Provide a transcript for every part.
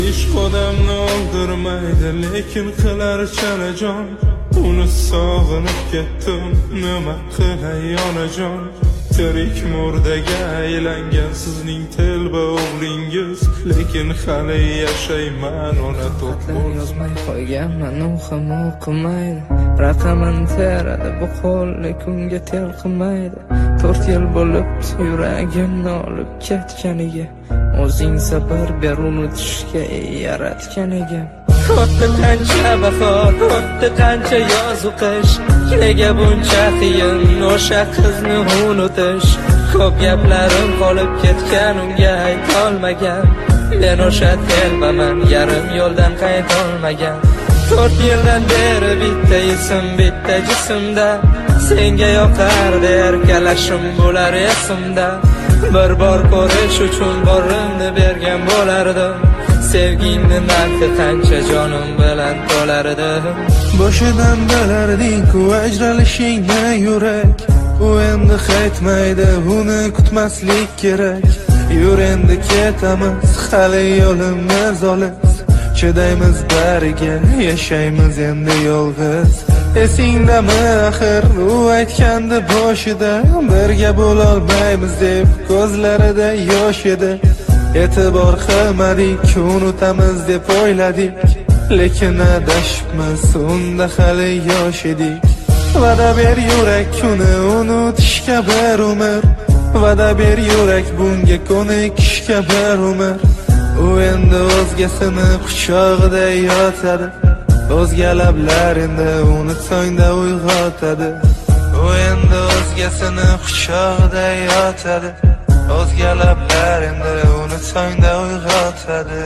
Ishq odamni o'ldirmaydi, lekin qilar chalajon. Uni sog'inib ketdim, nima qilay onajon? Tirik murdaga aylangan sizning telba o'g'lingiz, lekin hali yashayman ona to'qqiz. Yozmay qo'yganman, ham o'qimaydi. Raqamini teradi, bu qo'l lekunga tel qilmaydi. 4 yil bo'lib yuragimni olib ketganiga, o'zing sabr ber unutishga yaratgan ekan. O'tdi qancha bahor, o'tdi qancha yoz u qish, nega buncha qiyin o'sha qizni unutish? Ko'p gaplarim qolib ketgan, unga aytolmagan. Men o'sha telbaman, yarim yo'ldan qaytolmagan. 4 yildan beri bitta ism, bitta jismda, senga yoqar der kalashim bo'lar esimda. Bir bor ko'rish uchun borimni bergan bo'lardim. Sevgingni narxi qancha jonim bilan to'lardim. Boshidan bilarding-ku ajralishingni yurak, u endi qaytmaydi, uni kutmaslik kerak. Yur endi ketamiz, hali yo'limiz olis, chidaymiz bariga, yashaymiz endi yolg'iz. Esingdami axir u aytgandi boshida, birga bo'lolmaymiz deb ko'zlarida yosh edi. E'tibor qilmadik, unutamiz deb o'yladik, lekin adashibmiz, unda hali yosh edik. Va'da ber yurak uni unutishga bir umr, va'da ber yurak bunga ko'nikishga bir umr. U endi o'zgasini quchog'ida yotadi, o'zga lablar endi uni so'ngda uyg'otadi. U endi o'zgasini quchog'ida yotadi, o'zga lablar endi uni so'ngda uyg'otadi.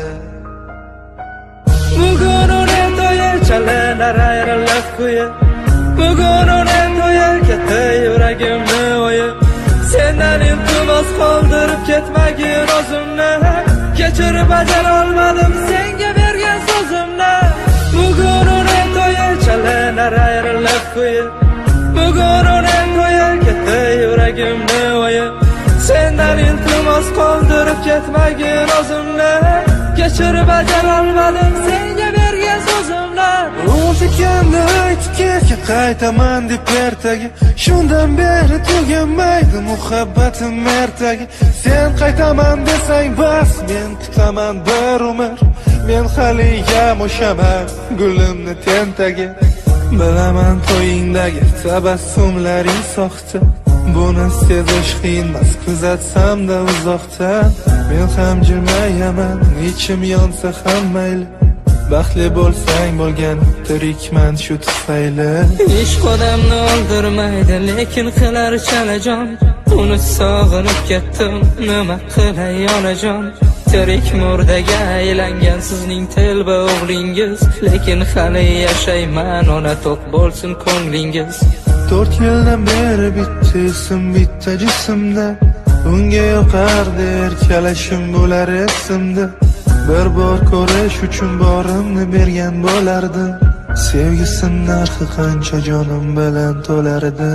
Bugun uni to'yi chalanar ayrilib kuyi, bugun uni to'yi katta yuragimni o'yi. Sendan iltimos qoldirib ketmagin o'zimni, kechirib bajara olmadim senga bergan so'zimni. Bugun uni to'yi chalanar ayrilib kuyi, bugun uni to'yi katta yuragimni o'yi. Sendan iltimos qoldirib ketmagin o'zimni, kechirib bajara olmadim senga bergan so'zimni. O'zikanda aytib ketga qaytaman deb ertaga, shundan beri tugamaydi muhabbatim ertaga. Sen qaytaman desang bas, men kutaman bir umr, men hali ham o'shaman gulimni tentaga. Bilaman to'yingdagi tabassumlaring soxta, buni sezish qiyinmas kuzatsam-da uzoqdan. Men ham jilmayaman, ichim yonsa ham mayli, baxtli bo'lsang bo'lgan, tirikman shu tufayli. Ishq odamni o'ldirmaydi, lekin qilar chalajon. Uni sog'inib ketdim, nima qilay onajon? Tirik murdaga aylangan sizning telba o'g'lingiz, lekin hali yashayman, ona to'q bo'lsin ko'nglingiz. 4 yildan beri bitta ism, bitta jismda, unga yoqar der kalashim bo'lar esimda. Bir bor ko'rish uchun borimni bergan bo'lardim, sevgisin narxi qancha jonim bilan to'lardi.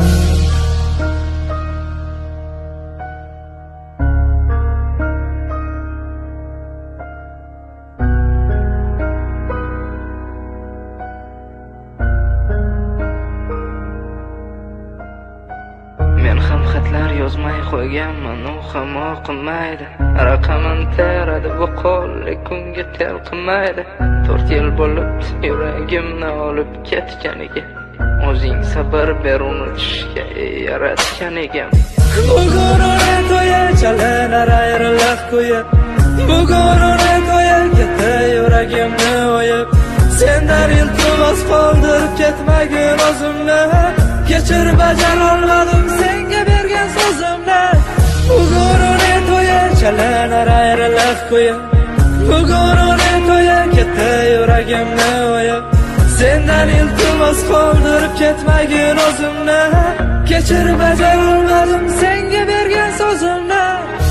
Men ham xatlar yozmay qo'yganman, u ham o'qimaydi. Raqamini teradi, bu qo'l lekunga tel qilmaydi. 4 yil bo'lib yuragimni olib ketganiga, o'zing sabr ber unutishga yaratgan ekan. Bugun uni to'yi chalanar ayrilib kuyi, bugun uni to'yi katta yuragimni o'yib. Sendan iltimos qoldirib ketmagin o'zimni, kechirib bajara olmadim senga bergan so'zimni. Bugun uni to'yi chalanar ayrilib kuyi, bugun uni to'yi katta yuragimni o'yib. Sendan iltimos qoldirib ketmagin o'zimni, kechirib bajara olmadim senga bergan so'zimni.